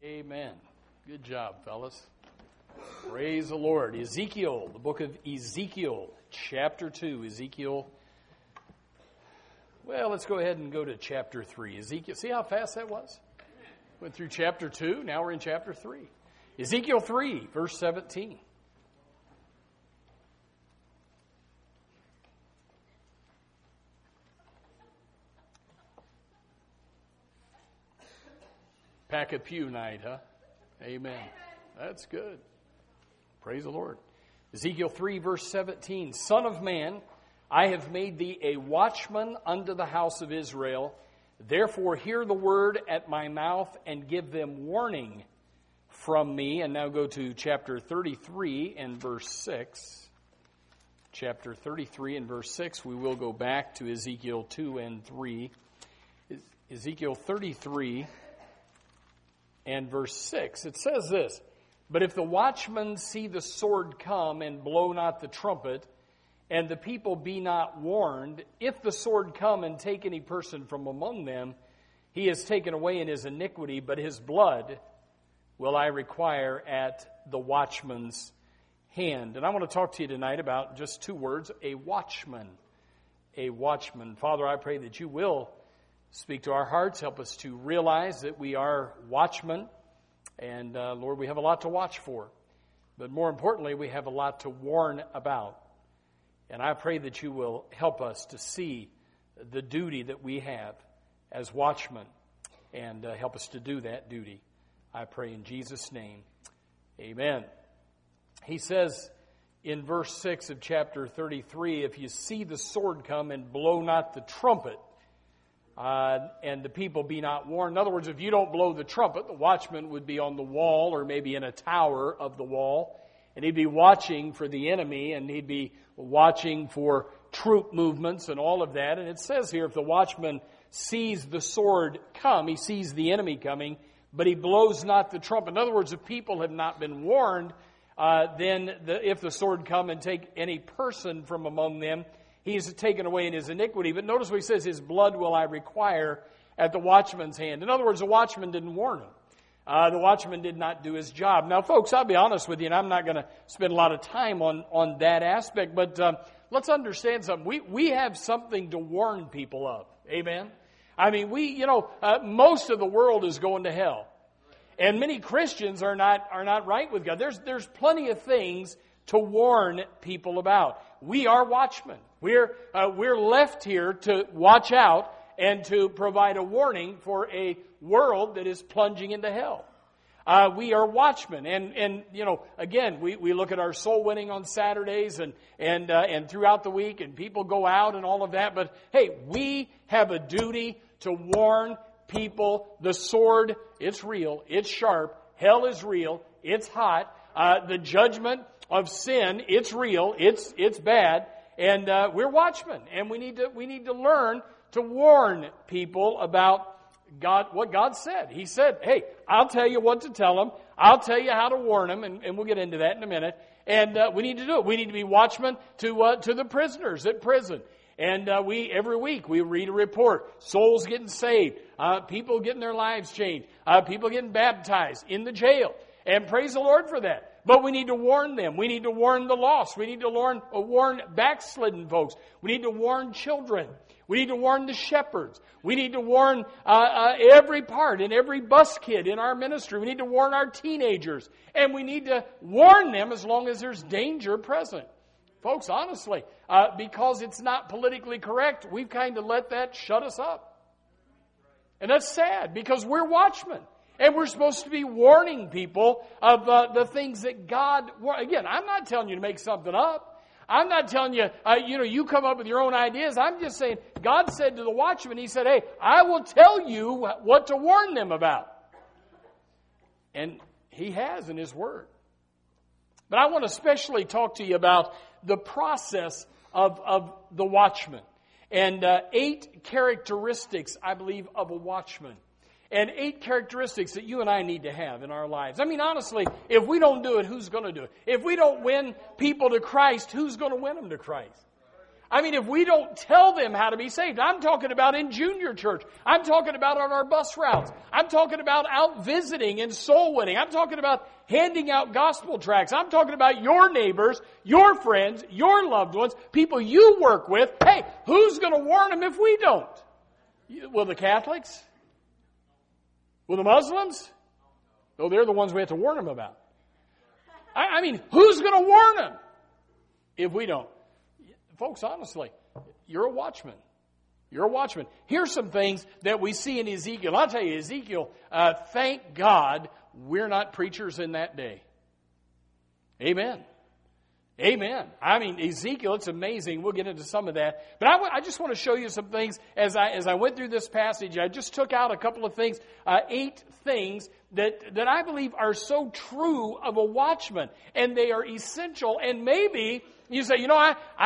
Amen. Good job, fellas. Praise the Lord. Ezekiel, the book of Ezekiel, chapter 2. Ezekiel, well, let's go ahead and go to chapter 3. Ezekiel, see how fast that was? Went through chapter 2, now we're in chapter 3. Ezekiel 3, verse 17. Pack a pew night, huh? Amen. That's good. Praise the Lord. Ezekiel 3, verse 17. Son of man, I have made thee a watchman unto the house of Israel. Therefore hear the word at my mouth and give them warning from me. And now go to chapter 33 and verse 6. Chapter 33 and verse 6. We will go back to Ezekiel 2 and 3. Ezekiel 33 and verse 6. It says this, But if the watchmen see the sword come and blow not the trumpet, and the people be not warned, if the sword come and take any person from among them, he is taken away in his iniquity, but his blood will I require at the watchman's hand. And I want to talk to you tonight about just two words, a watchman. A watchman. Father, I pray that you will speak to our hearts. Help us to realize that we are watchmen. And, Lord, we have a lot to watch for. But more importantly, we have a lot to warn about. And I pray that you will help us to see the duty that we have as watchmen and help us to do that duty. I pray in Jesus' name. Amen. He says in verse 6 of chapter 33, if you see the sword come and blow not the trumpet, and the people be not warned. In other words, if you don't blow the trumpet, the watchman would be on the wall or maybe in a tower of the wall, and he'd be watching for the enemy, and he'd be watching for troop movements and all of that. And it says here, if the watchman sees the sword come, he sees the enemy coming, but he blows not the trumpet. In other words, if people have not been warned, then if the sword come and take any person from among them, he is taken away in his iniquity. But notice what he says, his blood will I require at the watchman's hand. In other words, the watchman didn't warn him. The watchman did not do his job. Now, folks, I'll be honest with you, and I'm not going to spend a lot of time on that aspect, but let's understand something. We have something to warn people of. Amen? I mean, most of the world is going to hell. And many Christians are not right with God. There's plenty of things to warn people about. We are watchmen. We're left here to watch out and to provide a warning for a world that is plunging into hell. We are watchmen, and again, we look at our soul winning on Saturdays and throughout the week, and people go out and all of that. But hey, we have a duty to warn people. The sword, it's real, it's sharp. Hell is real, it's hot. The judgment of sin, it's real, it's bad, and we're watchmen, and we need to learn to warn people about God, what God said. He said, hey, I'll tell you what to tell them. I'll tell you how to warn them, and we'll get into that in a minute. And we need to do it. We need to be watchmen to the prisoners at prison. And every week we read a report. Souls getting saved. People getting their lives changed. People getting baptized in the jail. And praise the Lord for that. But we need to warn them. We need to warn the lost. We need to warn backslidden folks. We need to warn children. We need to warn the shepherds. We need to warn every part and every bus kid in our ministry. We need to warn our teenagers. And we need to warn them as long as there's danger present. Folks, honestly, because it's not politically correct, we've kind of let that shut us up. And that's sad because we're watchmen. And we're supposed to be warning people of the things that God... Again, I'm not telling you to make something up. I'm not telling you, you come up with your own ideas. I'm just saying, God said to the watchman, He said, hey, I will tell you what to warn them about. And He has in His Word. But I want to especially talk to you about the process of the watchman. And 8 characteristics, I believe, of a watchman. And 8 characteristics that you and I need to have in our lives. I mean, honestly, if we don't do it, who's going to do it? If we don't win people to Christ, who's going to win them to Christ? I mean, if we don't tell them how to be saved, I'm talking about in junior church. I'm talking about on our bus routes. I'm talking about out visiting and soul winning. I'm talking about handing out gospel tracts. I'm talking about your neighbors, your friends, your loved ones, people you work with. Hey, who's going to warn them if we don't? Will the Catholics? Will the Muslims? No, they're the ones we have to warn them about. I mean, who's going to warn them if we don't? Folks, honestly, you're a watchman. You're a watchman. Here's some things that we see in Ezekiel. I'll tell you, Ezekiel, thank God we're not preachers in that day. Amen. Amen. I mean, Ezekiel, it's amazing. We'll get into some of that. But I just want to show you some things as I went through this passage. I just took out a couple of things, 8 things that I believe are so true of a watchman. And they are essential. And maybe you say, you know,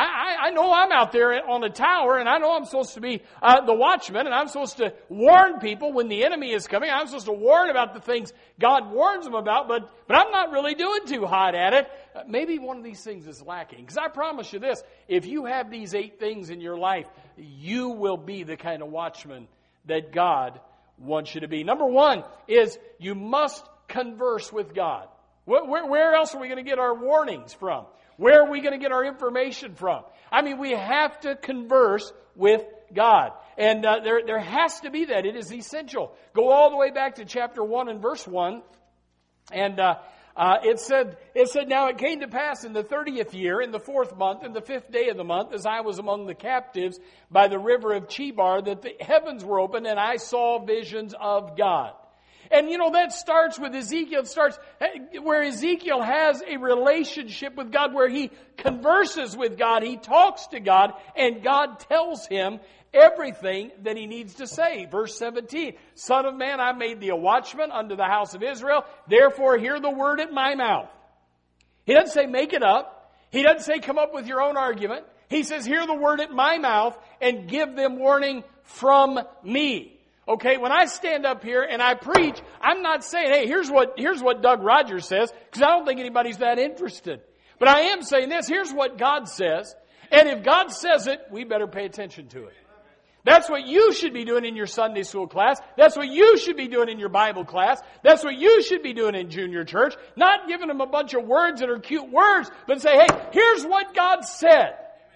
I know I'm out there on the tower, and I know I'm supposed to be the watchman, and I'm supposed to warn people when the enemy is coming. I'm supposed to warn about the things God warns them about, but I'm not really doing too hot at it. Maybe one of these things is lacking. Because I promise you this, if you have these 8 things in your life, you will be the kind of watchman that God wants you to be. Number 1 is you must converse with God. Where else are we going to get our warnings from? Where are we going to get our information from? I mean, we have to converse with God. And there has to be that. It is essential. Go all the way back to chapter 1 and verse 1. And it said, now it came to pass in the 30th year, in the 4th month, in the 5th day of the month, as I was among the captives by the river of Chebar, that the heavens were opened, and I saw visions of God. And you know, that starts with Ezekiel. It starts where Ezekiel has a relationship with God, where he converses with God, he talks to God, and God tells him everything that he needs to say. Verse 17, Son of man, I made thee a watchman unto the house of Israel. Therefore hear the word at my mouth. He doesn't say make it up. He doesn't say come up with your own argument. He says hear the word at my mouth and give them warning from me. Okay, when I stand up here and I preach, I'm not saying, hey, here's what Doug Rogers says, because I don't think anybody's that interested. But I am saying this, here's what God says. And if God says it, we better pay attention to it. That's what you should be doing in your Sunday school class. That's what you should be doing in your Bible class. That's what you should be doing in junior church. Not giving them a bunch of words that are cute words, but say, hey, here's what God said.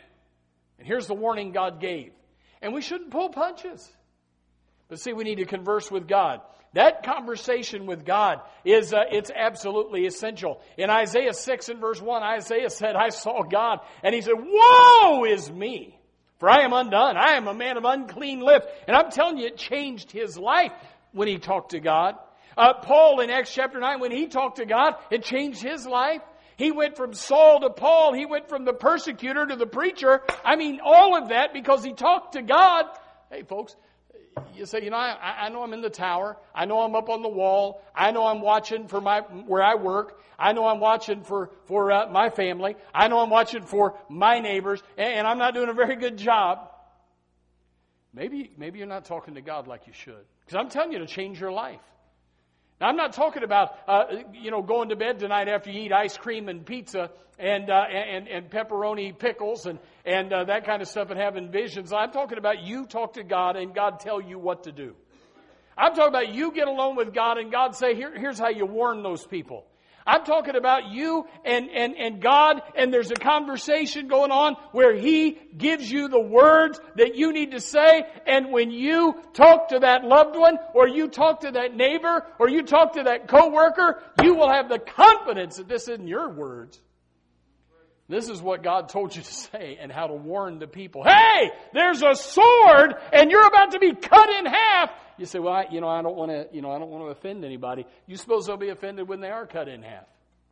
And here's the warning God gave. And we shouldn't pull punches. But see, we need to converse with God. That conversation with God is it's absolutely essential. In Isaiah 6 and verse 1, Isaiah said, I saw God. And he said, woe is me, for I am undone. I am a man of unclean lips. And I'm telling you, it changed his life when he talked to God. Paul in Acts chapter 9, when he talked to God, it changed his life. He went from Saul to Paul. He went from the persecutor to the preacher. I mean, all of that because he talked to God. Hey, folks. You say, you know, I know I'm in the tower. I know I'm up on the wall. I know I'm watching for where I work. I know I'm watching for my family. I know I'm watching for my neighbors, and I'm not doing a very good job. Maybe you're not talking to God like you should, because I'm telling you to change your life. Now, I'm not talking about going to bed tonight after you eat ice cream and pizza and pepperoni pickles and that kind of stuff and having visions. I'm talking about you talk to God and God tell you what to do. I'm talking about you get alone with God and God say, here's how you warn those people. I'm talking about you and God, and there's a conversation going on where He gives you the words that you need to say, and when you talk to that loved one, or you talk to that neighbor, or you talk to that coworker, you will have the confidence that this isn't your words. This is what God told you to say and how to warn the people. Hey, there's a sword and you're about to be cut in half. You say, well, I don't want to offend anybody. You suppose they'll be offended when they are cut in half?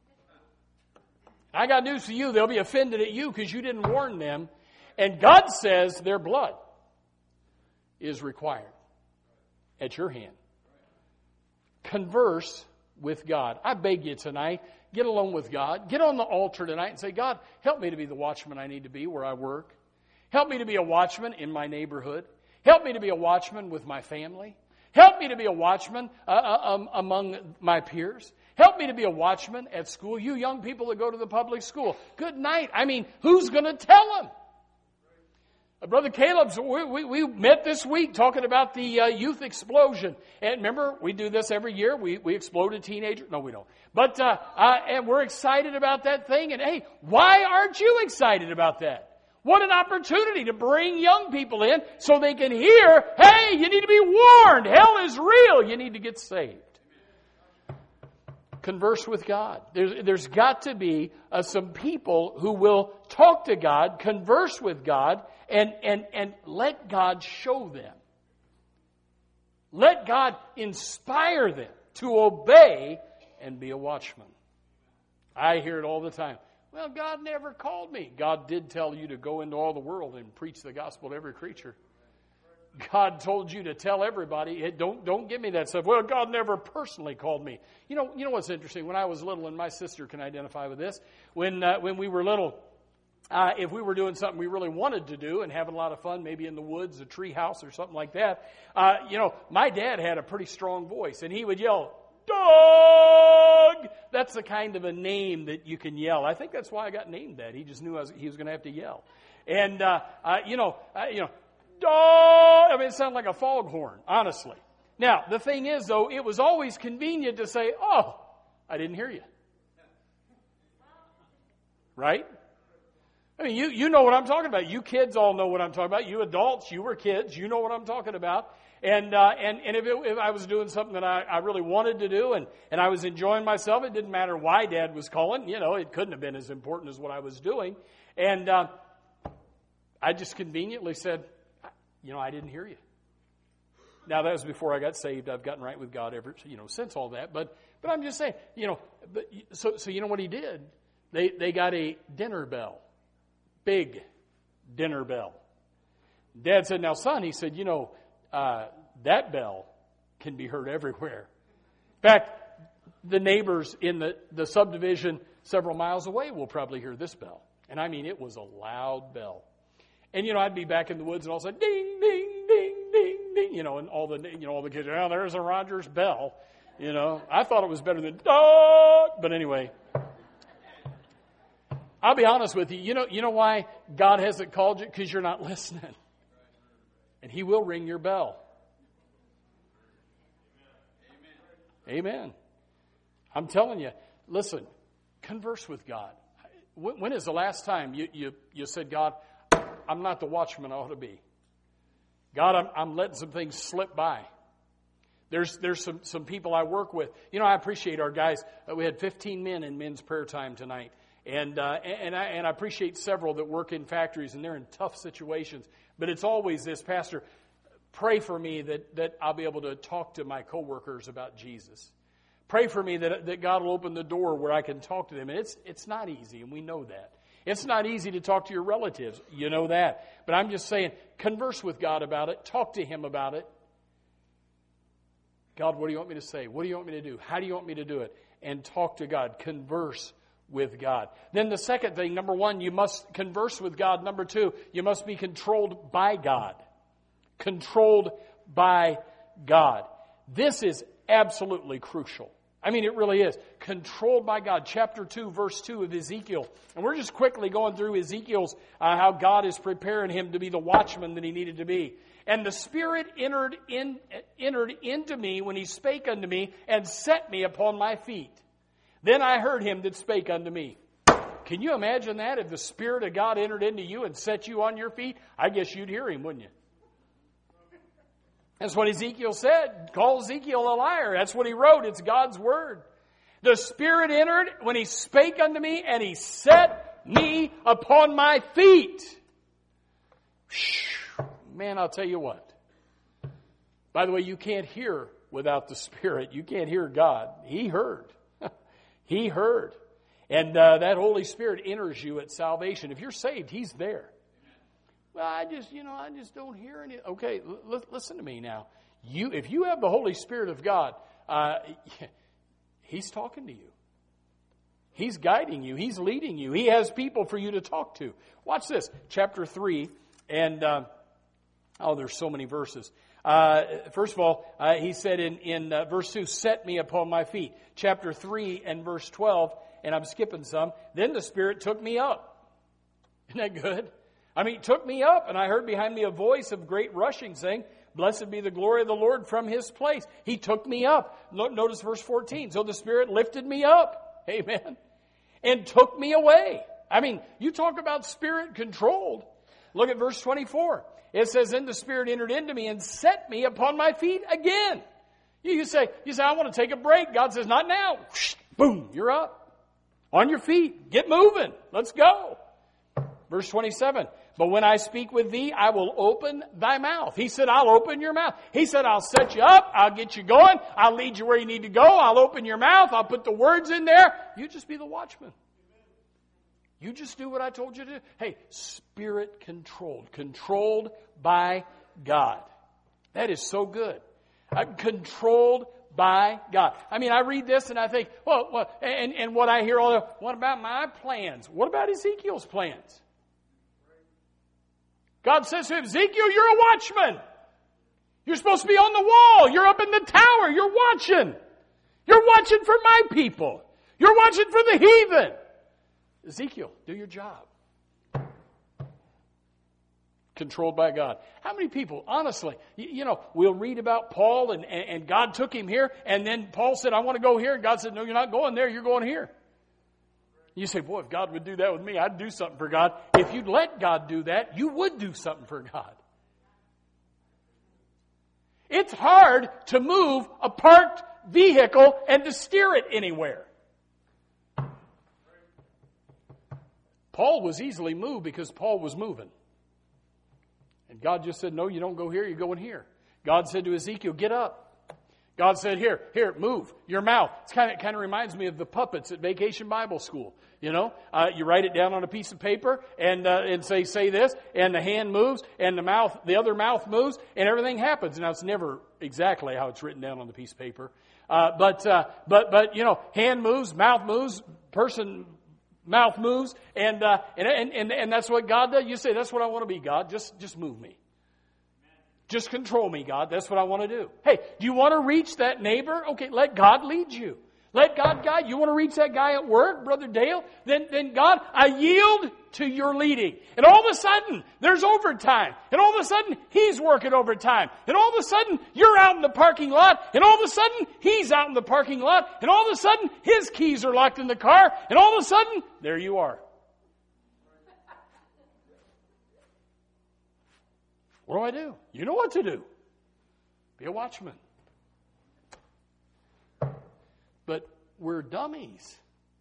I got news for you. They'll be offended at you because you didn't warn them. And God says their blood is required at your hand. Converse with God. I beg you tonight, get alone with God. Get on the altar tonight and say, God, help me to be the watchman I need to be where I work. Help me to be a watchman in my neighborhood. Help me to be a watchman with my family. Help me to be a watchman among my peers. Help me to be a watchman at school. You young people that go to the public school, good night. I mean, who's going to tell them? Brother Caleb's, we met this week talking about the youth explosion. And remember, we do this every year. We explode a teenager. No, we don't. But and we're excited about that thing. And hey, why aren't you excited about that? What an opportunity to bring young people in so they can hear, hey, you need to be warned. Hell is real. You need to get saved. Converse with God. There's got to be some people who will talk to God, converse with God, and let God show them. Let God inspire them to obey and be a watchman. I hear it all the time. Well, God never called me. God did tell you to go into all the world and preach the gospel to every creature. God told you to tell everybody. Don't give me that stuff. Well, God never personally called me. You know what's interesting? When I was little, and my sister can identify with this, when we were little, if we were doing something we really wanted to do and having a lot of fun, maybe in the woods, a tree house or something like that, my dad had a pretty strong voice, and he would yell, "Dog!" That's the kind of a name that you can yell. I think that's why I got named that. He just knew he was going to have to yell. And, dog! I mean, it sounded like a foghorn, honestly. Now, the thing is, though, it was always convenient to say, "Oh, I didn't hear you." Right? I mean, you know what I'm talking about. You kids all know what I'm talking about. You adults, you were kids, you know what I'm talking about. And if I was doing something that I really wanted to do and I was enjoying myself, it didn't matter why Dad was calling. It couldn't have been as important as what I was doing. And I just conveniently said, I didn't hear you. Now, that was before I got saved. I've gotten right with God since all that. But I'm just saying, so you know what he did? They got a dinner bell. Big dinner bell. Dad said, "Now, son," he said, that bell can be heard everywhere. In fact, the neighbors in the subdivision several miles away will probably hear this bell. And I mean, it was a loud bell. And, I'd be back in the woods and all of a sudden, ding, ding, ding, ding, ding, and all the kids, there's a Rogers bell. I thought it was better than dog. But anyway, I'll be honest with you. You know why God hasn't called you? Because you're not listening. And He will ring your bell. Amen. I'm telling you, listen, converse with God. When is the last time you said, "God, I'm not the watchman I ought to be. God, I'm letting some things slip by." There's some people I work with. I appreciate our guys. We had 15 men in men's prayer time tonight. And I appreciate several that work in factories, and they're in tough situations. But it's always this, "Pastor, pray for me that I'll be able to talk to my coworkers about Jesus. Pray for me that God will open the door where I can talk to them." And it's not easy, and we know that. It's not easy to talk to your relatives. You know that. But I'm just saying, converse with God about it. Talk to Him about it. "God, what do you want me to say? What do you want me to do? How do you want me to do it?" And talk to God. Converse with God. Then the second thing, number one, you must converse with God. Number two, you must be controlled by God. Controlled by God. This is absolutely crucial. I mean, it really is. Controlled by God. Chapter 2, verse 2 of Ezekiel. And we're just quickly going through Ezekiel's, how God is preparing him to be the watchman that he needed to be. "And the Spirit entered into me when He spake unto me, and set me upon my feet. Then I heard Him that spake unto me." Can you imagine that? If the Spirit of God entered into you and set you on your feet, I guess you'd hear Him, wouldn't you? That's what Ezekiel said. Call Ezekiel a liar. That's what he wrote. It's God's Word. "The Spirit entered when He spake unto me, and He set me upon my feet." Man, I'll tell you what. By the way, you can't hear without the Spirit. You can't hear God. He heard. He heard. And that Holy Spirit enters you at salvation. If you're saved, He's there. "Well, I just don't hear any." Okay, listen to me now. If you have the Holy Spirit of God, He's talking to you. He's guiding you. He's leading you. He has people for you to talk to. Watch this. Chapter 3, and there's so many verses. First of all, he said in verse 2, "Set me upon my feet." Chapter 3 and verse 12, and I'm skipping some. "Then the Spirit took me up." Isn't that good? I mean, it took me up, and I heard behind me a voice of great rushing saying, blessed be the glory of the Lord from His place. He took me up. Notice verse 14. So the Spirit lifted me up. Amen. And took me away. I mean, you talk about Spirit controlled. Look at verse 24. It says, then the Spirit entered into me and set me upon my feet again. You say, I want to take a break. God says, not now. Boom, you're up. On your feet. Get moving. Let's go. Verse 27. But when I speak with thee, I will open thy mouth. He said, I'll open your mouth. He said, I'll set you up. I'll get you going. I'll lead you where you need to go. I'll open your mouth. I'll put the words in there. You just be the watchman. You just do what I told you to do. Hey, Spirit controlled. Controlled by God. That is so good. Controlled by God. I mean, I read this and I think, and what I hear all the, what about my plans? What about Ezekiel's plans? God says to Ezekiel, you're a watchman. You're supposed to be on the wall. You're up in the tower. You're watching. You're watching for my people. You're watching for the heathen. Ezekiel, do your job. Controlled by God. How many people, honestly, we'll read about Paul and God took him here, and then Paul said, I want to go here, and God said, no, you're not going there, you're going here. You say, boy, if God would do that with me, I'd do something for God. If you'd let God do that, you would do something for God. It's hard to move a parked vehicle and to steer it anywhere. Paul was easily moved because Paul was moving. And God just said, no, you don't go here, you're going here. God said to Ezekiel, get up. God said, here, move your mouth. It kind of reminds me of the puppets at Vacation Bible School. You write it down on a piece of paper and say this, and the hand moves, and the other mouth moves, and everything happens. Now, it's never exactly how it's written down on the piece of paper. But hand moves, mouth moves, mouth moves, and that's what God does. You say, that's what I want to be, God. Just move me. Just control me, God. That's what I want to do. Hey, do you want to reach that neighbor? Okay, let God lead you. Let God guide you. You want to reach that guy at work, Brother Dale? Then God, I yield to your leading. And all of a sudden, there's overtime. And all of a sudden, he's working overtime. And all of a sudden, you're out in the parking lot. And all of a sudden, he's out in the parking lot. And all of a sudden, his keys are locked in the car. And all of a sudden, there you are. What do? You know what to do. Be a watchman. But we're dummies.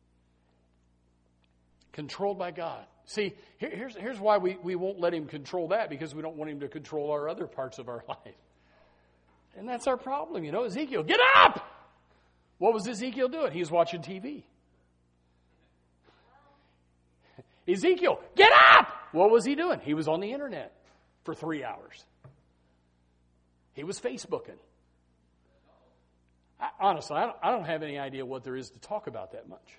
Controlled by God. See, here's why we won't let Him control that, because we don't want Him to control our other parts of our life. And that's our problem. Ezekiel, get up! What was Ezekiel doing? He was watching TV. Ezekiel, get up! What was he doing? He was on the internet for 3 hours. He was Facebooking. Honestly, I don't have any idea what there is to talk about that much.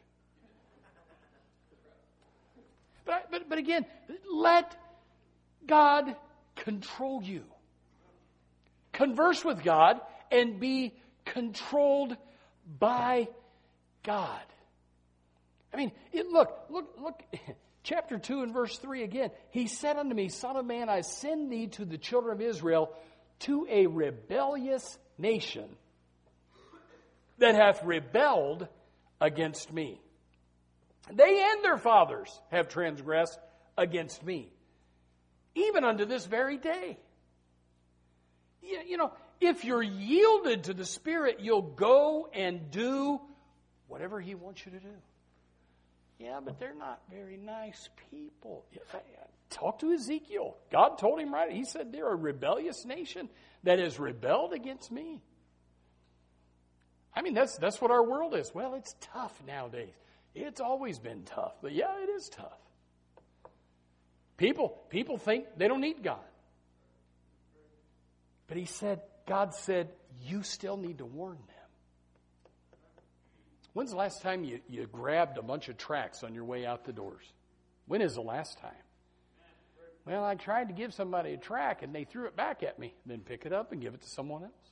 But again, let God control you. Converse with God and be controlled by God. I mean, look. Chapter 2 and verse 3 again. He said unto me, Son of man, I send thee to the children of Israel, to a rebellious nation that hath rebelled against me. They and their fathers have transgressed against me, even unto this very day. If you're yielded to the Spirit, you'll go and do whatever He wants you to do. Yeah, but they're not very nice people. Talk to Ezekiel. God told him right. He said they're a rebellious nation that has rebelled against me. I mean, that's what our world is. Well, it's tough nowadays. It's always been tough. But yeah, it is tough. People think they don't need God. But God said, you still need to warn them. When's the last time you grabbed a bunch of tracts on your way out the doors? When is the last time? Well, I tried to give somebody a tract and they threw it back at me. Then pick it up and give it to someone else.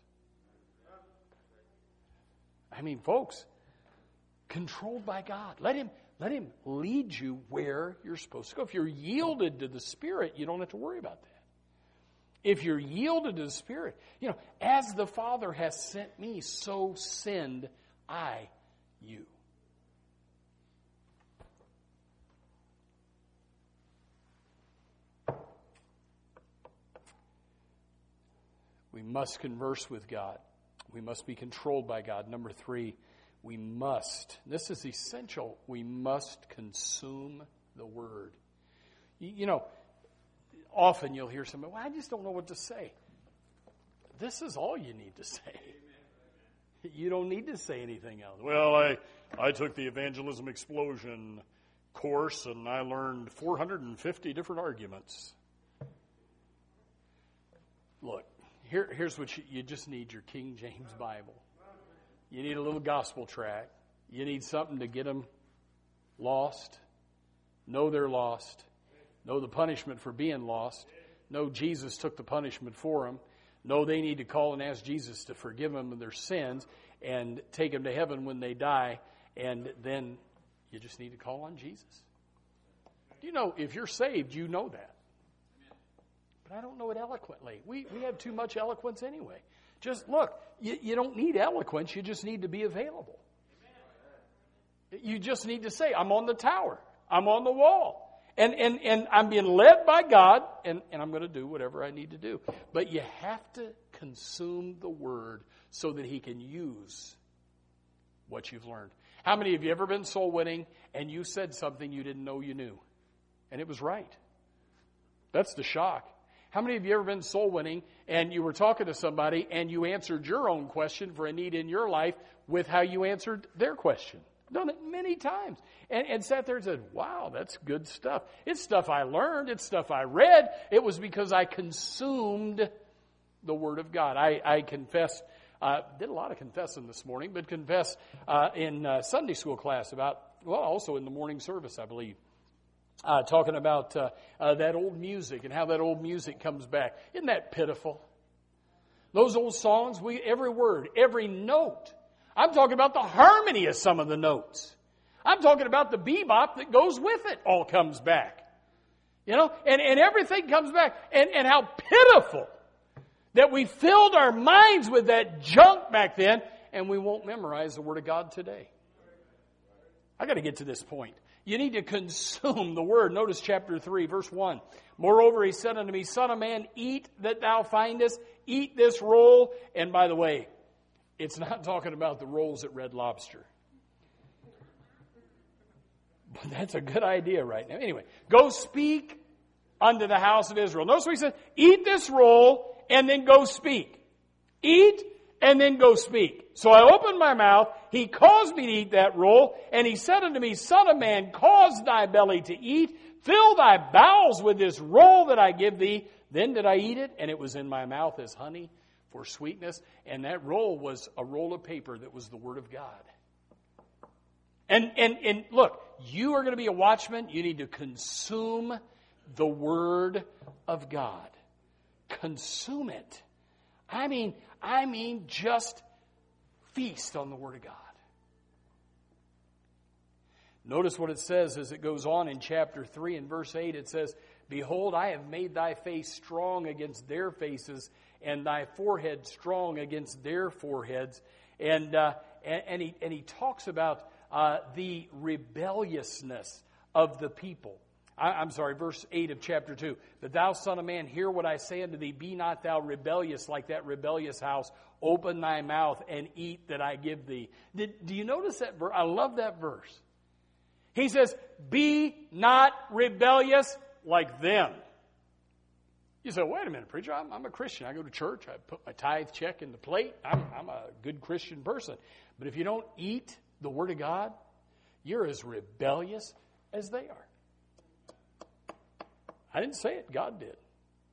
I mean, folks, controlled by God. Let Him Let Him lead you where you're supposed to go. If you're yielded to the Spirit, you don't have to worry about that. If you're yielded to the Spirit, as the Father has sent me, so send I you. We must converse with God. We must be controlled by God. Number 3, we must, this is essential, we must consume the Word. Often you'll hear somebody, well, I just don't know what to say. This is all you need to say. You don't need to say anything else. Well, I took the Evangelism Explosion course and I learned 450 different arguments. Look, here's what you just need: your King James Bible. You need a little gospel tract. You need something to get them lost. Know they're lost. Know the punishment for being lost. Know Jesus took the punishment for them. Know they need to call and ask Jesus to forgive them of their sins and take them to heaven when they die. And then you just need to call on Jesus. If you're saved, you know that. But I don't know it eloquently. We have too much eloquence anyway. Just look, you don't need eloquence. You just need to be available. You just need to say, I'm on the tower. I'm on the wall. And I'm being led by God, and I'm going to do whatever I need to do. But you have to consume the Word so that He can use what you've learned. How many of you ever been soul winning and you said something you didn't know you knew? And it was right. That's the shock. How many of you ever been soul winning and you were talking to somebody and you answered your own question for a need in your life with how you answered their question? Done it many times. And sat there and said, wow, that's good stuff. It's stuff I learned. It's stuff I read. It was because I consumed the Word of God. I confess, did a lot of confessing this morning, but confess in Sunday school class also in the morning service, I believe. Talking about that old music and how that old music comes back. Isn't that pitiful? Those old songs, every word, every note. I'm talking about the harmony of some of the notes. I'm talking about the bebop that goes with it all comes back. And everything comes back. And how pitiful that we filled our minds with that junk back then and we won't memorize the Word of God today. I got to get to this point. You need to consume the Word. Notice chapter 3, verse 1. Moreover, He said unto me, Son of man, eat that thou findest, eat this roll. And by the way, it's not talking about the rolls at Red Lobster. But that's a good idea right now. Anyway, go speak unto the house of Israel. Notice what He said, eat this roll and then go speak. Eat and then go speak. So I opened my mouth. He caused me to eat that roll. And He said unto me, Son of man, cause thy belly to eat. Fill thy bowels with this roll that I give thee. Then did I eat it, and it was in my mouth as honey for sweetness. And that roll was a roll of paper that was the Word of God. And look, you are going to be a watchman. You need to consume the Word of God. Consume it. I mean, just feast on the Word of God. Notice what it says as it goes on in chapter 3 and verse 8. It says, Behold, I have made thy face strong against their faces, and thy forehead strong against their foreheads. And he talks about the rebelliousness of the people. Verse 8 of chapter 2. But thou, son of man, hear what I say unto thee. Be not thou rebellious like that rebellious house. Open thy mouth and eat that I give thee. Do you notice that verse? I love that verse. He says, be not rebellious like them. You say, wait a minute, preacher, I'm a Christian. I go to church. I put my tithe check in the plate. I'm a good Christian person. But if you don't eat the Word of God, you're as rebellious as they are. I didn't say it. God did.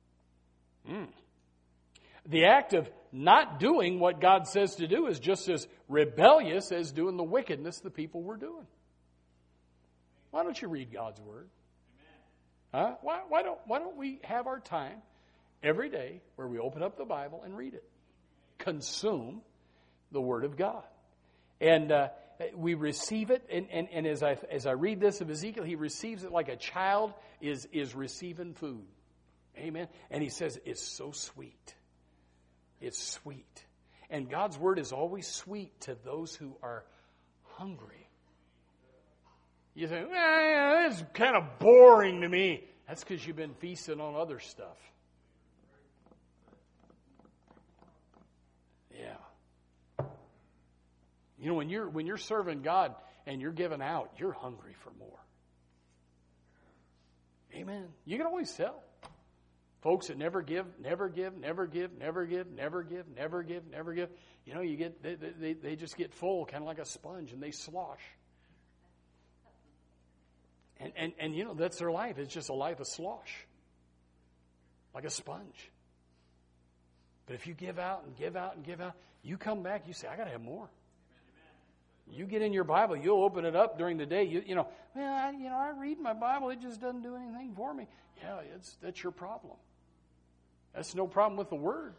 The act of not doing what God says to do is just as rebellious as doing the wickedness the people were doing. Why don't you read God's Word? Huh? Why don't we have our time every day where we open up the Bible and read it? Consume the Word of God. And we receive it, and as I read this of Ezekiel, he receives it like a child is receiving food. Amen. And he says, it's so sweet. It's sweet. And God's word is always sweet to those who are hungry. You think, it's kind of boring to me. That's because you've been feasting on other stuff. Yeah. You know, when you're serving God and you're giving out, you're hungry for more. Amen. You can always tell. Folks that never give, never give, never give, never give, never give, never give, never give. You know, they just get full, kind of like a sponge, and they slosh. And you know, that's their life. It's just a life of slosh, like a sponge. But if you give out and give out and give out, you come back, you say, I got to have more. You get in your Bible, you'll open it up during the day. I read my Bible, it just doesn't do anything for me. Yeah, that's your problem. That's no problem with the Word.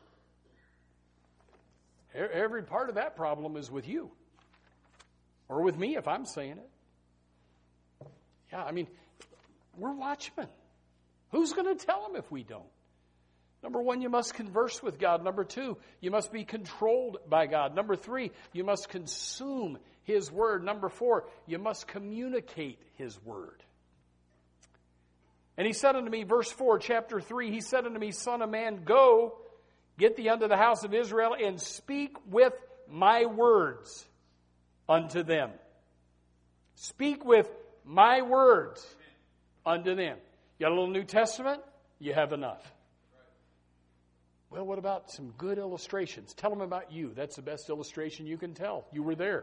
Every part of that problem is with you. Or with me if I'm saying it. Yeah, I mean, we're watchmen. Who's going to tell them if we don't? Number one, you must converse with God. Number two, you must be controlled by God. Number three, you must consume His Word. Number four, you must communicate His Word. And he said unto me, verse 4, chapter 3, he said unto me, Son of man, go, get thee unto the house of Israel, and speak with my words unto them. Speak with my words unto them. You got a little New Testament? You have enough. Well, what about some good illustrations? Tell them about you. That's the best illustration you can tell. You were there.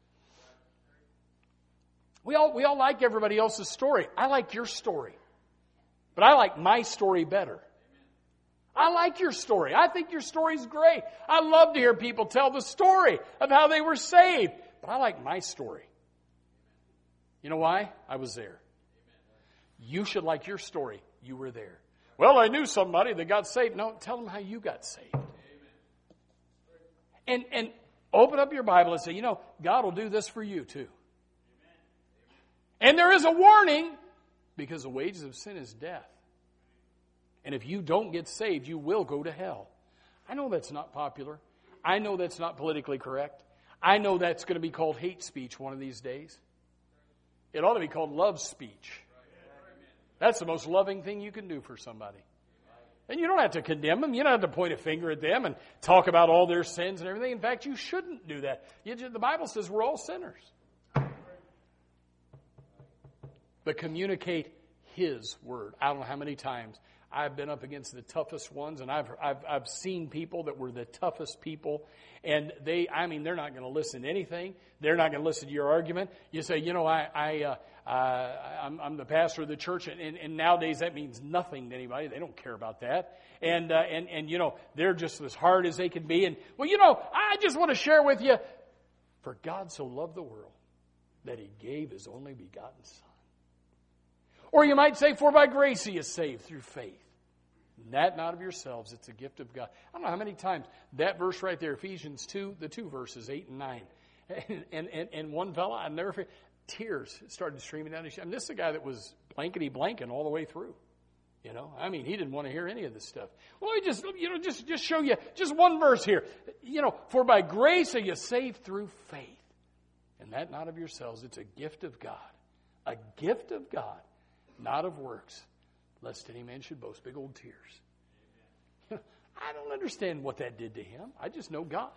We all like everybody else's story. I like your story. But I like my story better. I like your story. I think your story's great. I love to hear people tell the story of how they were saved. But I like my story. You know why? I was there. You should like your story. You were there. Well, I knew somebody that got saved. No, tell them how you got saved. And open up your Bible and say, you know, God will do this for you too. And there is a warning, because the wages of sin is death. And if you don't get saved, you will go to hell. I know that's not popular. I know that's not politically correct. I know that's going to be called hate speech one of these days. It ought to be called love speech. That's the most loving thing you can do for somebody. And you don't have to condemn them. You don't have to point a finger at them and talk about all their sins and everything. In fact, you shouldn't do that. The Bible says we're all sinners. But communicate His Word. I don't know how many times I've been up against the toughest ones, and I've seen people that were the toughest people, and they're not going to listen to anything. They're not going to listen to your argument. You say, you know, I'm the pastor of the church, and nowadays that means nothing to anybody. They don't care about that, and you know, they're just as hard as they can be. And well, you know, I just want to share with you, for God so loved the world that He gave His only begotten Son. Or you might say, for by grace He is saved through faith. And that not of yourselves, it's a gift of God. I don't know how many times that verse right there, Ephesians 2, the two verses, 8 and 9. And one fella, I never forget, tears started streaming down his cheek. I mean, this is a guy that was blankety-blanking all the way through. You know, I mean, he didn't want to hear any of this stuff. Well, let me just show you just one verse here. You know, for by grace are you saved through faith. And that not of yourselves, it's a gift of God. A gift of God. Not of works, lest any man should boast. Big old tears. I don't understand what that did to him. I just know God.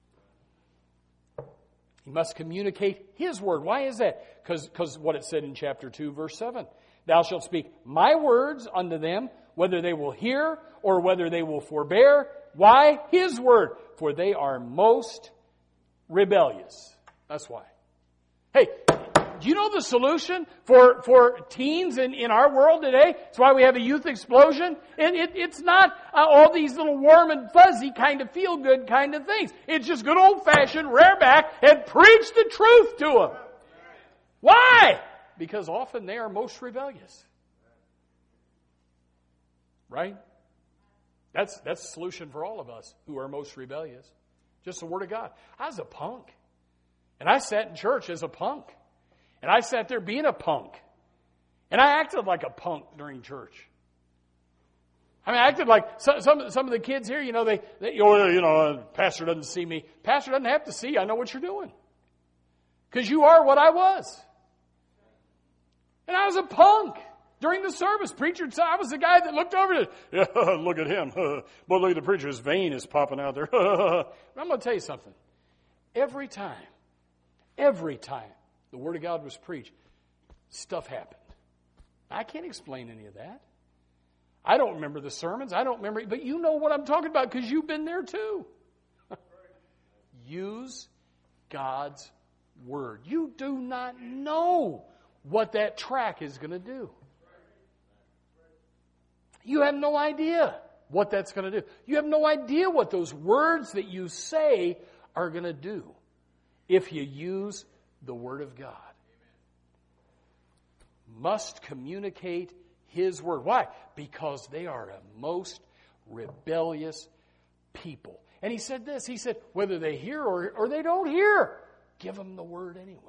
He must communicate His Word. Why is that? Because what it said in chapter 2, verse 7. Thou shalt speak my words unto them, whether they will hear or whether they will forbear. Why? His Word. For they are most rebellious. That's why. Hey, do you know the solution for teens in our world today? That's why we have a youth explosion. And it's not all these little warm and fuzzy kind of feel-good kind of things. It's just good old-fashioned rear back and preach the truth to them. Why? Because often they are most rebellious. Right? That's the solution for all of us who are most rebellious. Just the Word of God. I was a punk. And I sat in church as a punk. And I sat there being a punk. And I acted like a punk during church. I mean, I acted like some of the kids here, pastor doesn't see me. Pastor doesn't have to see you. I know what you're doing. Because you are what I was. And I was a punk during the service. Preacher, I was the guy that looked over to, look at him. But look at the preacher, his vein is popping out there. I'm going to tell you something. Every time the Word of God was preached, stuff happened. I can't explain any of that. I don't remember the sermons. I don't remember, but you know what I'm talking about because you've been there too. Use God's Word. You do not know what that track is going to do. You have no idea what that's going to do. You have no idea what those words that you say are going to do if you use the Word of God. Must communicate His Word. Why? Because they are a most rebellious people. And He said this, He said, whether they hear or they don't hear, give them the Word anyway.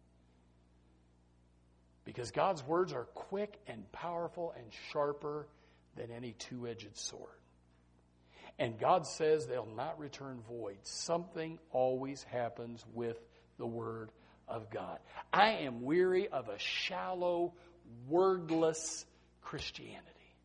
Because God's words are quick and powerful and sharper than any two-edged sword. And God says they'll not return void. Something always happens with the Word of God. I am weary of a shallow, wordless Christianity.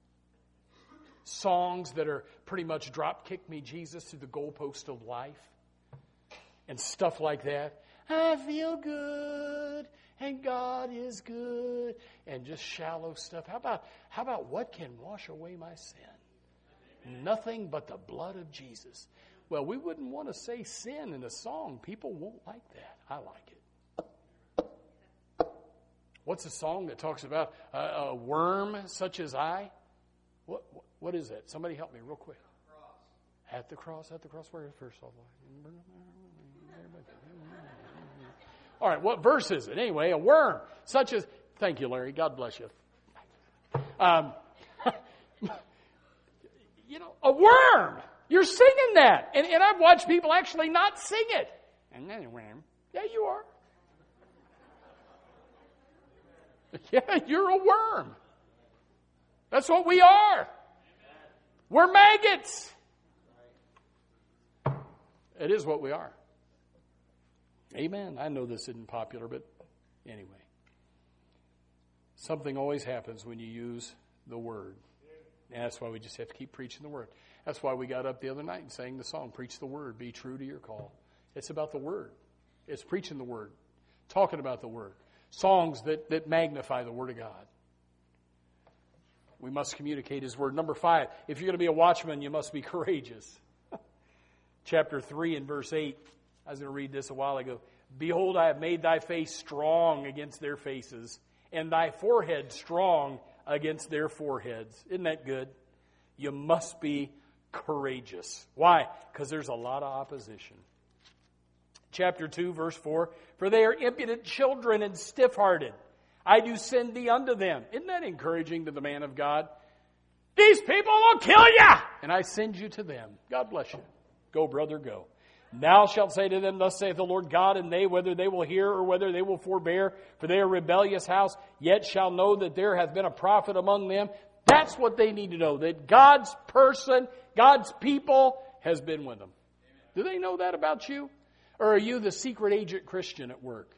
Songs that are pretty much drop kick me Jesus to the goalpost of life. And stuff like that. I feel good and God is good. And just shallow stuff. How about what can wash away my sin? Nothing but the blood of Jesus. Well, we wouldn't want to say sin in a song. People won't like that. I like it. What's a song that talks about a worm such as I? What is that? Somebody help me real quick. At the cross. Where is first all? All right, what verse is it? Anyway, a worm such as. Thank you, Larry. God bless you. A worm. You're singing that. And I've watched people actually not sing it. And then a worm. Yeah, you are. Yeah, you're a worm. That's what we are. We're maggots. It is what we are. Amen. I know this isn't popular, but anyway. Something always happens when you use the Word. And that's why we just have to keep preaching the Word. That's why we got up the other night and sang the song, Preach the Word, be true to your call. It's about the Word. It's preaching the Word, talking about the Word. Songs that magnify the Word of God. We must communicate His Word. Number 5, if you're going to be a watchman, you must be courageous. Chapter 3 and verse 8. I was going to read this a while ago. Behold, I have made thy face strong against their faces, and thy forehead strong against their foreheads. Isn't that good? You must be courageous. Why? Because there's a lot of opposition. Chapter 2, verse 4. For they are impudent children and stiff-hearted. I do send thee unto them. Isn't that encouraging to the man of God? These people will kill you! And I send you to them. God bless you. Go, brother, go. Thou shalt say to them, thus saith the Lord God, and they, whether they will hear or whether they will forbear, for they are a rebellious house, yet shall know that there hath been a prophet among them. That's what they need to know, that God's person, God's people has been with them. Do they know that about you? Or are you the secret agent Christian at work?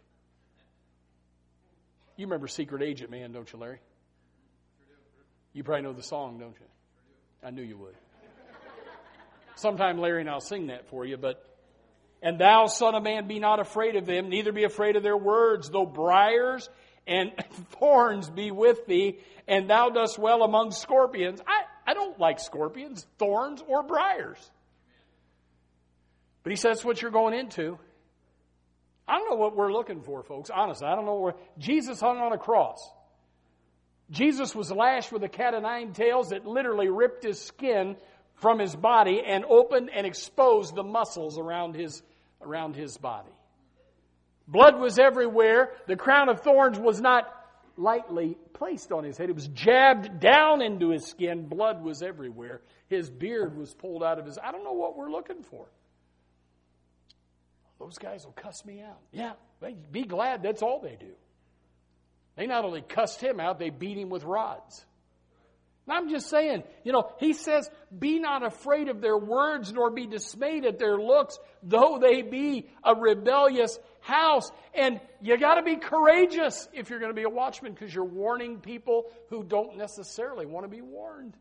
You remember Secret Agent Man, don't you, Larry? You probably know the song, don't you? I knew you would. Sometime, Larry, and I'll sing that for you, but and thou, son of man, be not afraid of them, neither be afraid of their words, though briars and thorns be with thee, and thou dost well among scorpions. I don't like scorpions, thorns, or briars. But he says that's what you're going into. I don't know what we're looking for, folks. Honestly, I don't know where. Jesus hung on a cross. Jesus was lashed with a cat of nine tails that literally ripped his skin from his body and opened and exposed the muscles around his body. Blood was everywhere. The crown of thorns was not lightly placed on his head. It was jabbed down into his skin. Blood was everywhere. His beard was pulled out of his... I don't know what we're looking for. those guys will cuss me out. Yeah, be glad that's all they do. They not only cussed him out, they beat him with rods. And I'm just saying, he says, be not afraid of their words, nor be dismayed at their looks, though they be a rebellious house. And you got to be courageous if you're going to be a watchman, because you're warning people who don't necessarily want to be warned.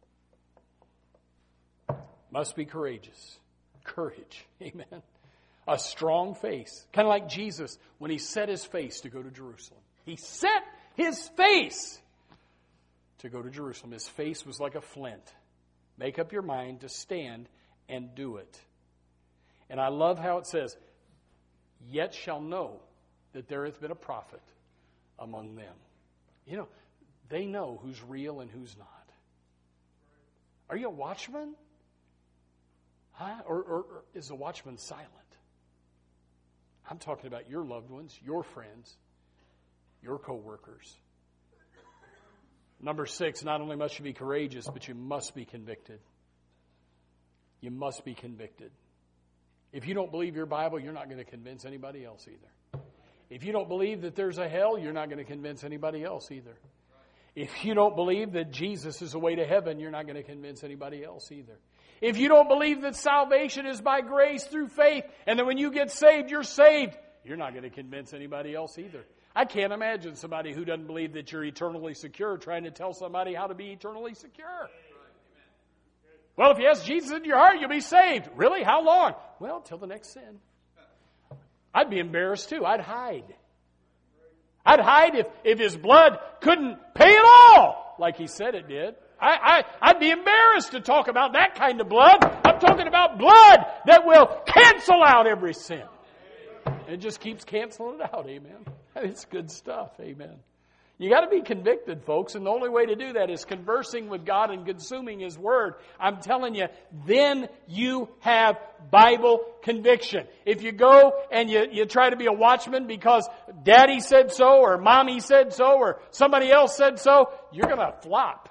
Must be courageous. Courage. Amen. A strong face. Kind of like Jesus when he set his face to go to Jerusalem. He set his face to go to Jerusalem. His face was like a flint. Make up your mind to stand and do it. And I love how it says, yet shall know that there hath been a prophet among them. They know who's real and who's not. Are you a watchman? Huh? Or is the watchman silent? I'm talking about your loved ones, your friends, your co-workers. Number 6, not only must you be courageous, but you must be convicted. You must be convicted. If you don't believe your Bible, you're not going to convince anybody else either. If you don't believe that there's a hell, you're not going to convince anybody else either. If you don't believe that Jesus is the way to heaven, you're not going to convince anybody else either. If you don't believe that salvation is by grace through faith, and that when you get saved, you're saved, you're not going to convince anybody else either. I can't imagine somebody who doesn't believe that you're eternally secure trying to tell somebody how to be eternally secure. Well, if you ask Jesus into your heart, you'll be saved. Really? How long? Well, till the next sin. I'd be embarrassed too. I'd hide. I'd hide if his blood couldn't pay it all, like he said it did. I'd be embarrassed to talk about that kind of blood. I'm talking about blood that will cancel out every sin. It just keeps canceling it out. Amen. It's good stuff. Amen. You got to be convicted, folks, and the only way to do that is conversing with God and consuming His Word. I'm telling you, then you have Bible conviction. If you go and you try to be a watchman because Daddy said so, or Mommy said so, or somebody else said so, you're going to flop.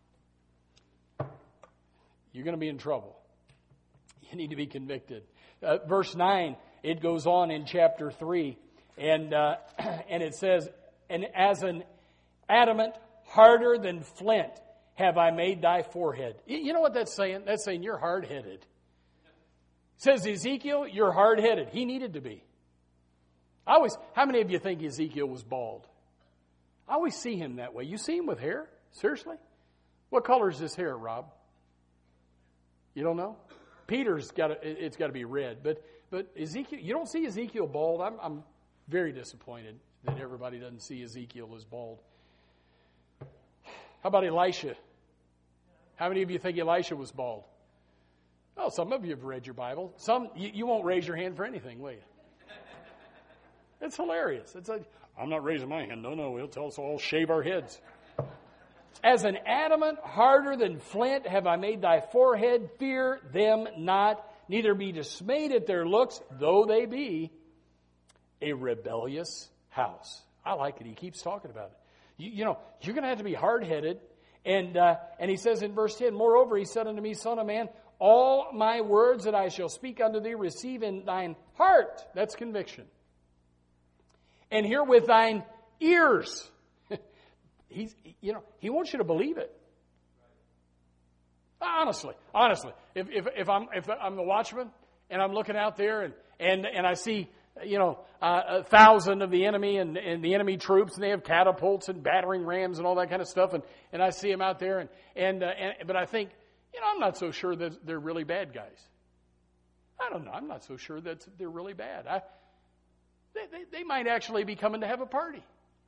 You're going to be in trouble. You need to be convicted. Verse 9, it goes on in chapter 3, and it says, and as an adamant harder than flint have I made thy forehead. You know what that's saying? That's saying you're hard-headed. It says Ezekiel, you're hard-headed. He needed to be. How many of you think Ezekiel was bald? I always see him that way. You see him with hair? Seriously? What color is his hair, Rob? You don't know? Peter's it's got to be red. But Ezekiel, you don't see Ezekiel bald. I'm very disappointed that everybody doesn't see Ezekiel as bald. How about Elisha? How many of you think Elisha was bald? Well, some of you have read your Bible. Some, you won't raise your hand for anything, will you? It's hilarious. It's like, I'm not raising my hand. No, he'll tell us all shave our heads. As an adamant harder than flint have I made thy forehead, fear them not, neither be dismayed at their looks, though they be a rebellious house. I like it. He keeps talking about it. You're going to have to be hard-headed. And he says in verse 10, moreover, he said unto me, Son of man, all my words that I shall speak unto thee receive in thine heart. That's conviction. And hear with thine ears. He wants you to believe it. Honestly, if I'm the watchman and I'm looking out there and I see 1,000 of the enemy and the enemy troops, and they have catapults and battering rams and all that kind of stuff, and I see them out there, but I think, I'm not so sure that they're really bad guys. I don't know. I'm not so sure that they're really bad. They might actually be coming to have a party.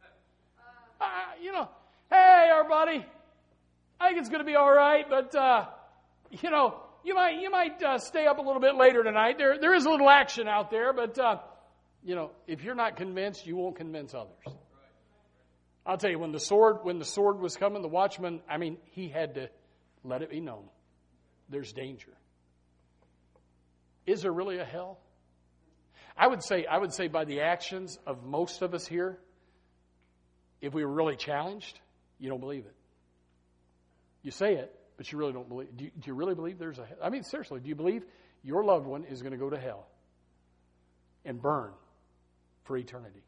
Hey, everybody, I think it's going to be all right, but you might stay up a little bit later tonight. There is a little action out there, but if you're not convinced, you won't convince others. I'll tell you, when the sword was coming, the watchman, he had to let it be known. There's danger. Is there really a hell? I would say by the actions of most of us here, if we were really challenged, you don't believe it. You say it, but you really don't believe. Do you really believe there's a hell? Seriously, do you believe your loved one is going to go to hell? and burn for eternity.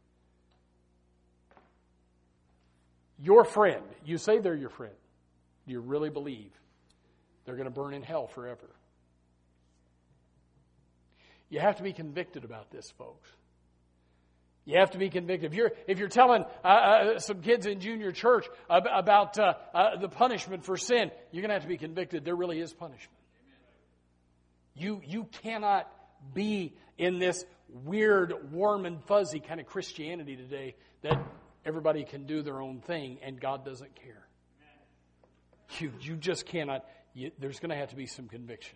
Your friend, you say they're your friend. Do you really believe they're going to burn in hell forever? You have to be convicted about this, folks. You have to be convicted. If you're telling some kids in junior church about the punishment for sin, you're going to have to be convicted. There really is punishment. You cannot be in this weird, warm and fuzzy kind of Christianity today that everybody can do their own thing and God doesn't care. You just cannot. There's going to have to be some conviction.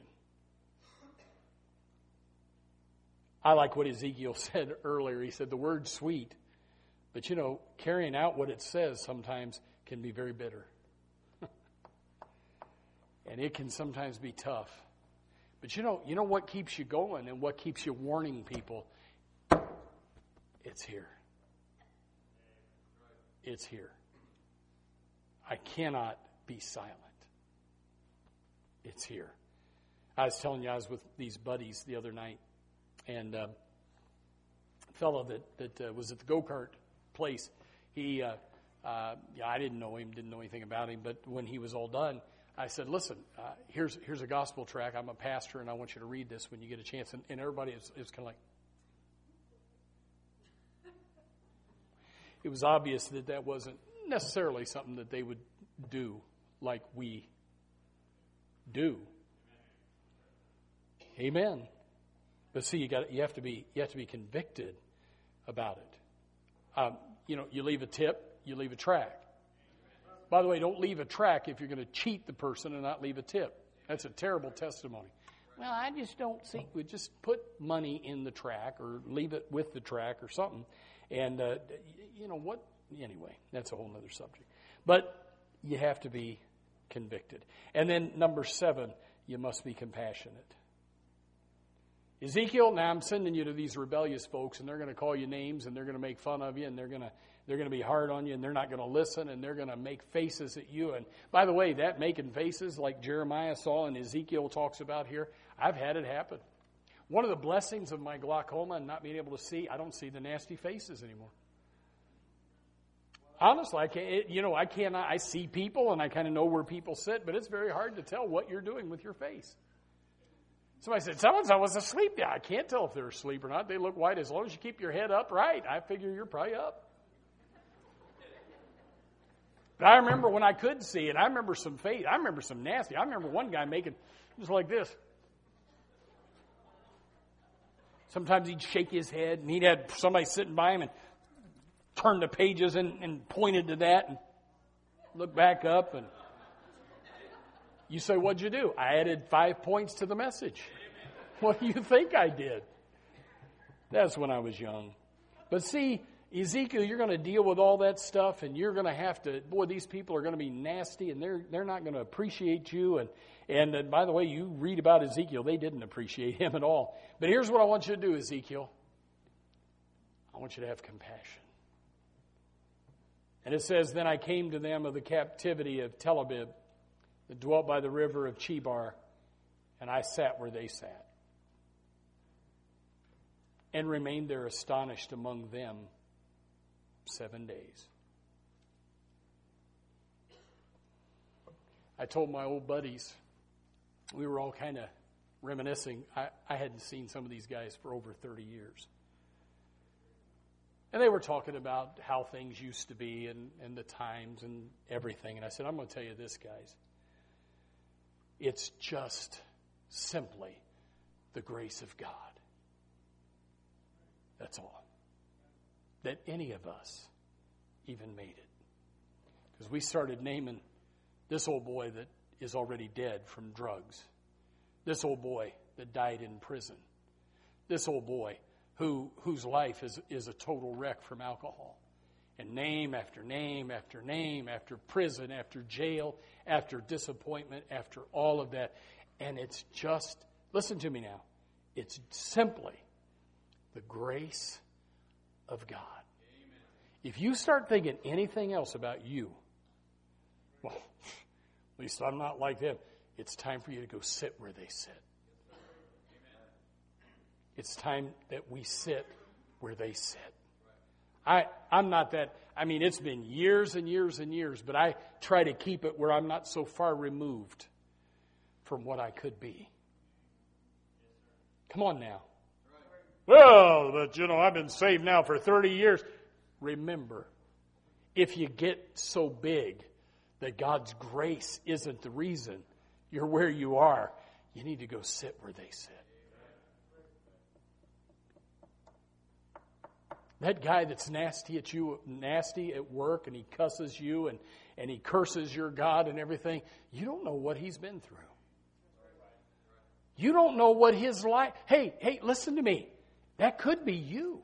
I like what Ezekiel said earlier. He said the word's sweet, but carrying out what it says sometimes can be very bitter. And it can sometimes be tough. But you know what keeps you going and what keeps you warning people? It's here. It's here. I cannot be silent. It's here. I was telling you, I was with these buddies the other night, and a fellow that was at the go-kart place, he, I didn't know him, didn't know anything about him, but when he was all done, I said, listen, here's a gospel track. I'm a pastor, and I want you to read this when you get a chance. And everybody is kind of like, it was obvious that wasn't necessarily something that they would do like we do. Amen. But see, you have to be convicted about it. You leave a tip, you leave a track. By the way, don't leave a track if you're going to cheat the person and not leave a tip. That's a terrible testimony. Well, I just don't see. We just put money in the track or leave it with the track or something. And what? Anyway, that's a whole other subject. But you have to be convicted. And then number 7, you must be compassionate. Ezekiel, now I'm sending you to these rebellious folks, and they're going to call you names, and they're going to make fun of you, and they're going to be hard on you, and they're not going to listen, and they're going to make faces at you. And by the way, that making faces, like Jeremiah saw and Ezekiel talks about here, I've had it happen. One of the blessings of my glaucoma and not being able to see, I don't see the nasty faces anymore. Honestly, I cannot. I see people, and I kind of know where people sit, but it's very hard to tell what you're doing with your face. Somebody said, so-and-so was asleep. Yeah, I can't tell if they're asleep or not. They look white. As long as you keep your head up right, I figure you're probably up. But I remember when I could see, and I remember some face. I remember some nasty. I remember one guy making just like this. Sometimes he'd shake his head, and he'd have somebody sitting by him and turn the pages and pointed to that and look back up. And you say, what'd you do? I added 5 points to the message. What do you think I did? That's when I was young. But see, Ezekiel, you're going to deal with all that stuff, and you're going to have to, these people are going to be nasty, and they're not going to appreciate you. And by the way, you read about Ezekiel, they didn't appreciate him at all. But here's what I want you to do, Ezekiel. I want you to have compassion. And it says, then I came to them of the captivity of Tel Aviv, that dwelt by the river of Chebar, and I sat where they sat, and remained there astonished among them 7 days. I told my old buddies, we were all kind of reminiscing. I hadn't seen some of these guys for over 30 years. And they were talking about how things used to be and the times and everything. And I said, I'm going to tell you this, guys. It's just simply the grace of God. That's all. That any of us even made it. Because we started naming this old boy that is already dead from drugs. This old boy that died in prison. This old boy whose life is a total wreck from alcohol. And name after name after name, after prison, after jail, after disappointment, after all of that. And it's just, listen to me now, it's simply the grace of God. Amen. If you start thinking anything else about you, well, at least I'm not like them, it's time for you to go sit where they sit. It's time that we sit where they sit. I'm not that, it's been years and years and years, but I try to keep it where I'm not so far removed from what I could be. Come on now. Well, but I've been saved now for 30 years. Remember, if you get so big that God's grace isn't the reason you're where you are, you need to go sit where they sit. That guy that's nasty at you, nasty at work, and he cusses you and he curses your God and everything, you don't know what he's been through. You don't know what his life... Hey, listen to me. That could be you.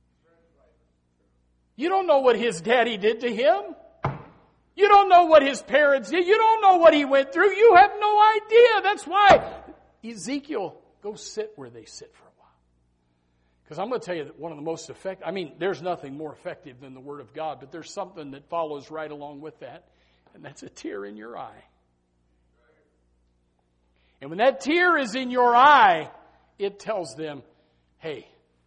You don't know what his daddy did to him. You don't know what his parents did. You don't know what he went through. You have no idea. That's why Ezekiel, go sit where they sit for a while. Because I'm going to tell you that one of the most effective... there's nothing more effective than the Word of God, but there's something that follows right along with that, and that's a tear in your eye. And when that tear is in your eye, it tells them, hey,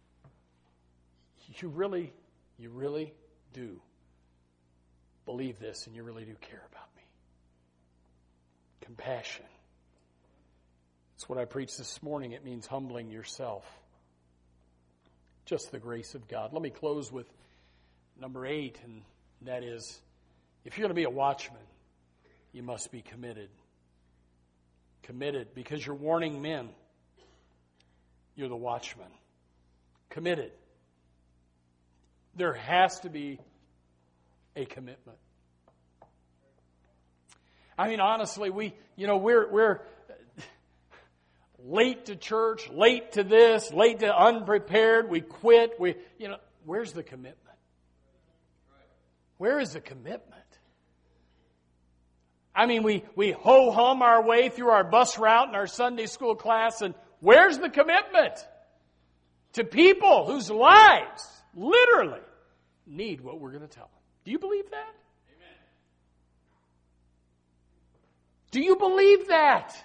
you really do believe this, and you really do care about me. Compassion. That's what I preached this morning. It means humbling yourself. Just the grace of God. Let me close with number 8, and that is, if you're going to be a watchman, you must be committed. Committed, because you're warning men. You're the watchman. Committed. There has to be a commitment. Honestly, we're late to church, late to this, late to unprepared. We quit. Where's the commitment? Where is the commitment? We ho-hum our way through our bus route and our Sunday school class, and where's the commitment to people whose lives literally need what we're going to tell them? Do you believe that? Amen. Do you believe that?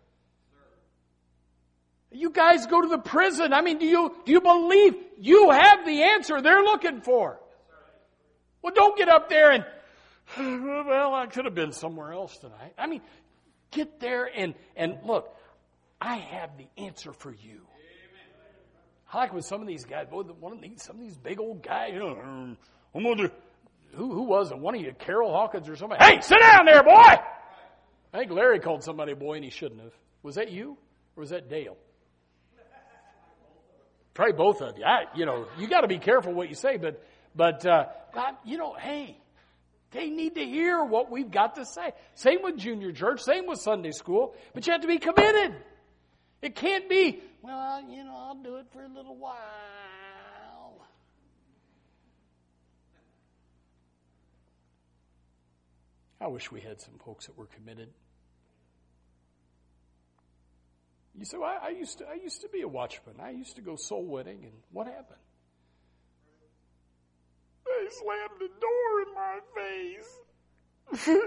You guys go to the prison. Do you believe you have the answer they're looking for? Well, don't get up there and, well, I could have been somewhere else tonight. Get there and look, I have the answer for you. I like when some of these guys, some of these big old guys, who was it? One of you, Carol Hawkins or somebody? Hey, sit down there, boy! I think Larry called somebody boy and he shouldn't have. Was that you? Or was that Dale? Probably both of you. You got to be careful what you say, but hey, they need to hear what we've got to say. Same with junior church, same with Sunday school, but you have to be committed. It can't be, well, I'll do it for a little while. I wish we had some folks that were committed. You say, well, I used to be a watchman. I used to go soul winning, and what happened? They slammed the door in my face.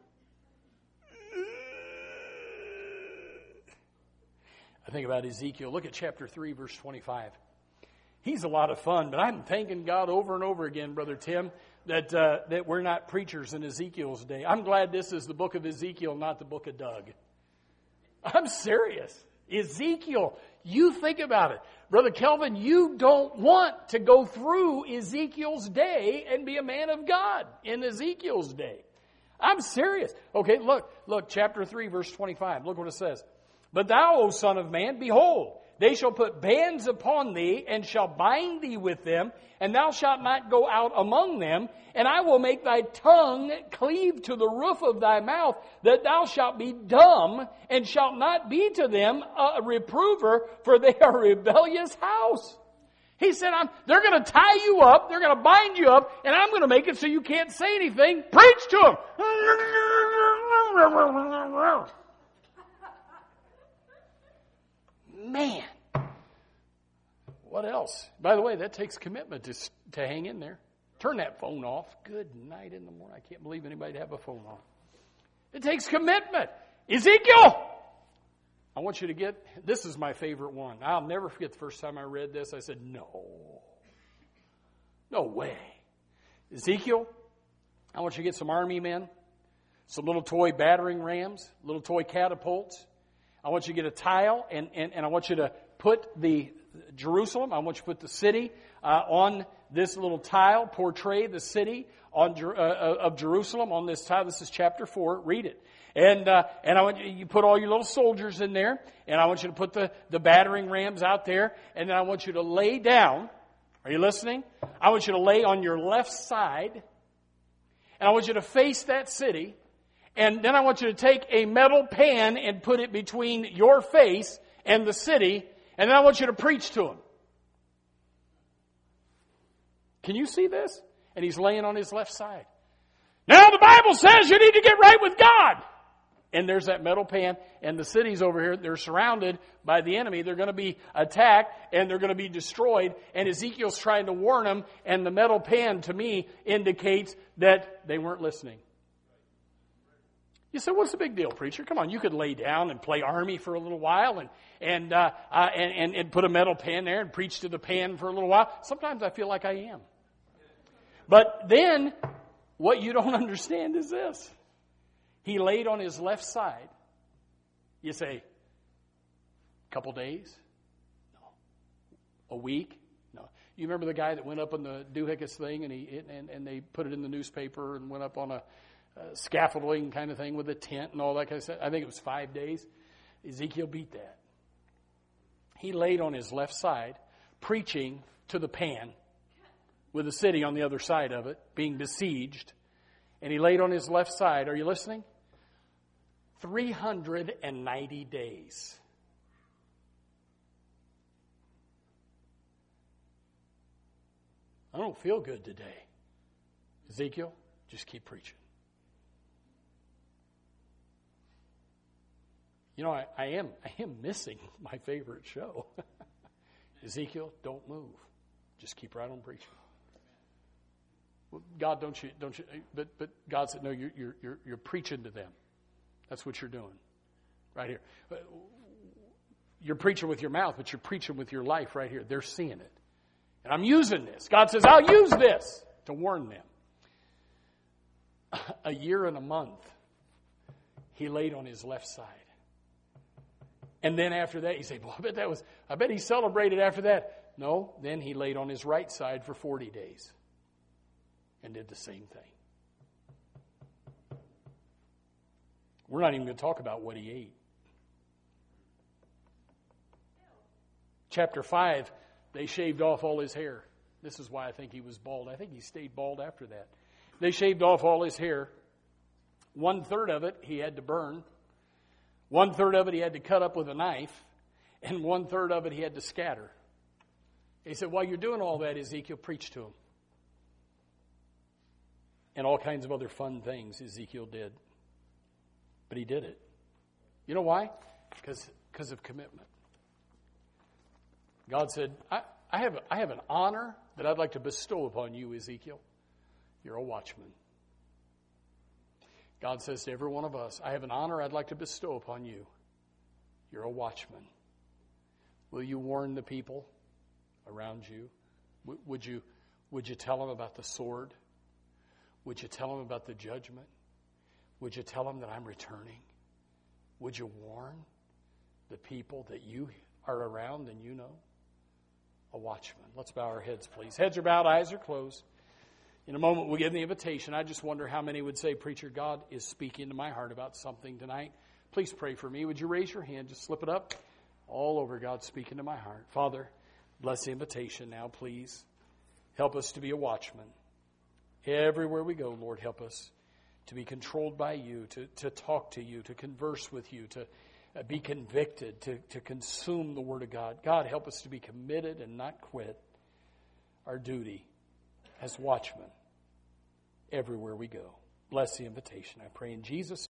I think about Ezekiel. Look at chapter 3, verse 25. He's a lot of fun, but I'm thanking God over and over again, Brother Tim, that we're not preachers in Ezekiel's day. I'm glad this is the book of Ezekiel, not the book of Doug. I'm serious. Ezekiel, you think about it. Brother Kelvin, you don't want to go through Ezekiel's day and be a man of God in Ezekiel's day. I'm serious. Okay, look, chapter 3, verse 25. Look what it says. But thou, O son of man, behold, they shall put bands upon thee, and shall bind thee with them, and thou shalt not go out among them. And I will make thy tongue cleave to the roof of thy mouth, that thou shalt be dumb, and shalt not be to them a reprover, for they are a rebellious house. He said, they're going to tie you up, they're going to bind you up, and I'm going to make it so you can't say anything. Preach to them. Man, what else? By the way, that takes commitment to hang in there. Turn that phone off. Good night in the morning. I can't believe anybody'd have a phone off. It takes commitment. Ezekiel, I want you to get, this is my favorite one. I'll never forget the first time I read this. I said, no way. Ezekiel, I want you to get some army men, some little toy battering rams, little toy catapults. I want you to get a tile, and I want you to put the Jerusalem, I want you to put the city on this little tile, portray the city of Jerusalem on this tile. This is chapter 4. Read it. And I want you put all your little soldiers in there, and I want you to put the battering rams out there, and then I want you to lay down. Are you listening? I want you to lay on your left side, and I want you to face that city, and then I want you to take a metal pan and put it between your face and the city, and then I want you to preach to them. Can you see this? And he's laying on his left side. Now the Bible says you need to get right with God. And there's that metal pan, and the city's over here. They're surrounded by the enemy. They're going to be attacked, and they're going to be destroyed. And Ezekiel's trying to warn them, and the metal pan, to me, indicates that they weren't listening. You say, what's the big deal, preacher? Come on, you could lay down and play army for a little while and put a metal pan there and preach to the pan for a little while. Sometimes I feel like I am. But then, what you don't understand is this. He laid on his left side. You say, a couple days? No. A week? No. You remember the guy that went up on the doohickey thing and they put it in the newspaper and went up on a scaffolding kind of thing with a tent and all that kind of stuff? I think it was 5 days. Ezekiel beat that. He laid on his left side, preaching to the pan, with the city on the other side of it, being besieged. And he laid on his left side. Are you listening? 390 days. I don't feel good today. Ezekiel, just keep preaching. You know, I am missing my favorite show. Ezekiel, don't move. Just keep right on preaching. Well, God, don't you? But God said, no, you're preaching to them. That's what you're doing, right here. You're preaching with your mouth, but you're preaching with your life right here. They're seeing it, and I'm using this. God says, I'll use this to warn them. A year and a month, he laid on his left side, and then after that, you say, well, I bet he celebrated after that. No, then he laid on his right side for 40 days. And did the same thing. We're not even going to talk about what he ate. Chapter 5, they shaved off all his hair. This is why I think he was bald. I think he stayed bald after that. They shaved off all his hair. 1/3 of it he had to burn. 1/3 of it he had to cut up with a knife. And 1/3 of it he had to scatter. He said, while you're doing all that, Ezekiel, preach to him. And all kinds of other fun things Ezekiel did. But he did it. You know why? Because of commitment. God said, I have an honor that I'd like to bestow upon you, Ezekiel. You're a watchman. God says to every one of us, I have an honor I'd like to bestow upon you. You're a watchman. Will you warn the people around you? Would you tell them about the sword? Would you tell them about the judgment? Would you tell them that I'm returning? Would you warn the people that you are around and you know? A watchman. Let's bow our heads, please. Heads are bowed, eyes are closed. In a moment, we'll give the invitation. I just wonder how many would say, Preacher, God is speaking to my heart about something tonight. Please pray for me. Would you raise your hand? Just slip it up. All over, God speaking to my heart. Father, bless the invitation now, please. Help us to be a watchman. Everywhere we go, Lord, help us to be controlled by you, to talk to you, to converse with you, to be convicted, to consume the Word of God. God, help us to be committed and not quit our duty as watchmen everywhere we go. Bless the invitation, I pray in Jesus' name.